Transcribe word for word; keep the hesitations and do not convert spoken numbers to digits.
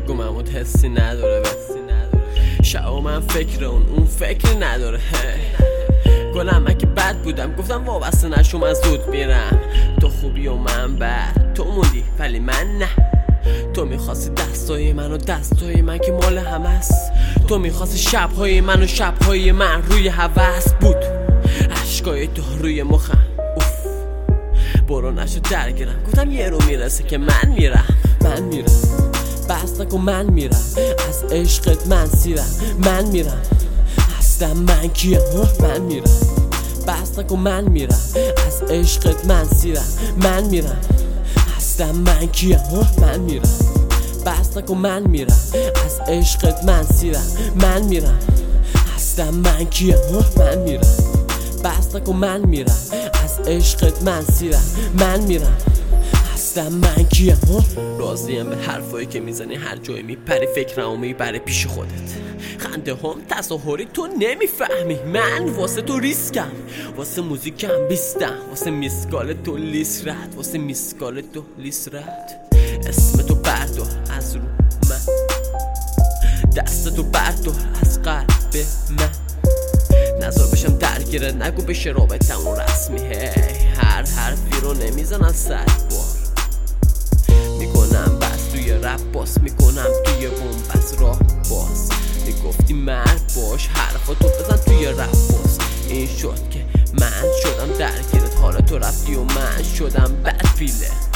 مرگ و مموت حسی نداره بسی نداره شب و من فکر اون اون فکر نداره گلم من که بد بودم گفتم وابسته نشو من زود میرم تو خوبی و من بد تو موندی ولی من نه تو میخواستی دستای من و دستای من که مال همه است تو میخواستی شبهای من و شبهای من روی هوس بود عشقای تو روی مخم اوف برو نشو درگیرم گفتم یه رو میرسه که من میرم من میرم بس نکن من میرم از عشقت من سیرم من میرم هستم من کیم من میرم بس نکن من میرم از عشقت من سیرم من میرم هستم من کیم من میرم بس نکن من میرم از عشقت من سیرم من میرم هستم من کیم من میرم بس نکن من میرم از عشقت من سیرم من میرم هستم من کیم راضیم به حرفایی که میزنی هر جایی میپری فکرمو میبره پیش خودت خنده هم تظاهری تو نمیفهمی من واسه تو ریسکم واسه موزیکم بیستم واسه میسکال تو لیس رد واسه میسکال تو لیس رد اسم تو بردار از رو من دست تو بردار از قلب من نظر بشم درگیره نگو بشه رابطمون رسمی هی هر حرفی رو نمیزنن صد بار میکنم بس توی رپ باس میکنم توی بومبس راه باز میگفتی مرد باش حرفا تو بزن توی رپ باز این شد که من شدم درگیرت حالا تو رفتی و من شدم بد پیله